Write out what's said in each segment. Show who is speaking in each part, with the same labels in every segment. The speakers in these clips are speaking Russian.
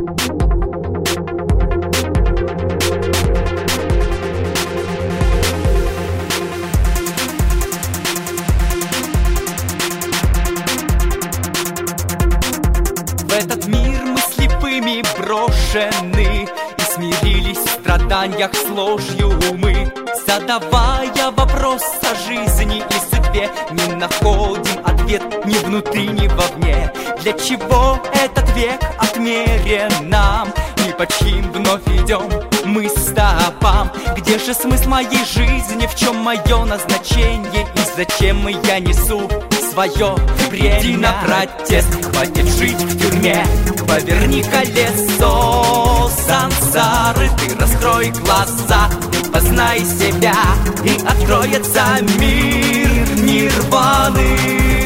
Speaker 1: В этот мир мы слепыми брошены и смирились в страданиях с ложью мы. Задавая вопрос о жизни и судьбе, не находим ответ ни внутри, ни вовне. Для чего этот век отмерен нам? И по чьим вновь идем мы стопам? Где же смысл моей жизни? В чем мое назначение? И зачем я несу свое время? Иди на протест, хватит жить в тюрьме. Поверни колесо сансары, ты раскрой глаза, познай себя, и откроется мир нирваны.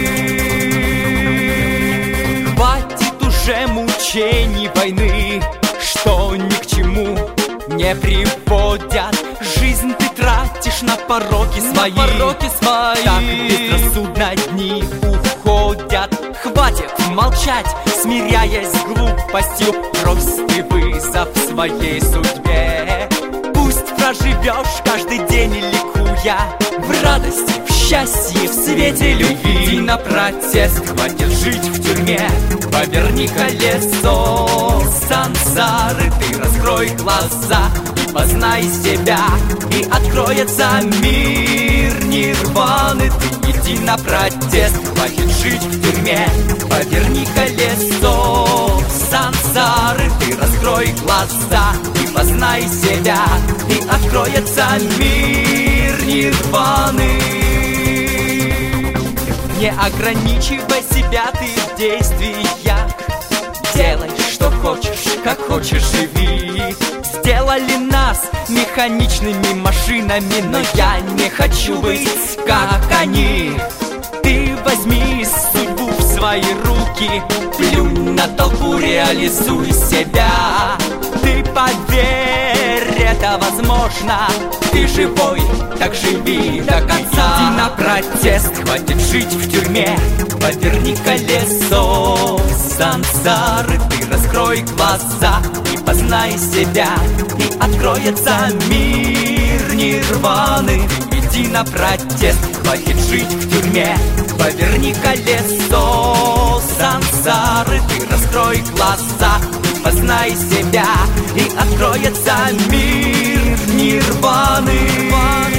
Speaker 1: Хватит уже мучений войны, что ни к чему не приводят. Жизнь ты тратишь на пороки свои, так безрассудно дни уходят. Хватит молчать, смиряясь с глупостью, брось ты вызов своей судьбе. Пусть проживешь каждый день, ликуя в радости, в счастье, в свете любви. Иди на протест, хватит жить в тюрьме. Поверни колесо сансары, ты раскрой глаза и познай себя, и откроется мир нирваны. Ты иди на протест, хватит жить в тюрьме. Поверни колесо сансары, ты раскрой глаза и познай себя, и откроется мир нирваны. Не ограничивай себя ты в действиях, делай, что хочешь, как хочешь живи. Сделали нас механичными машинами, но я не хочу быть как они. Ты возьми судьбу в свои руки, плюнь на толпу, реализуй себя. Ты поверь, это возможно, ты живой, так живи до конца. Иди на протест, хватит жить в тюрьме. Поверни колесо сансары, ты раскрой глаза и познай себя, и откроется мир нирваны. Иди на протест, хватит жить в тюрьме. Поверни колесо сансары, ты раскрой глаза и познай себя, и откроется мир нирваны.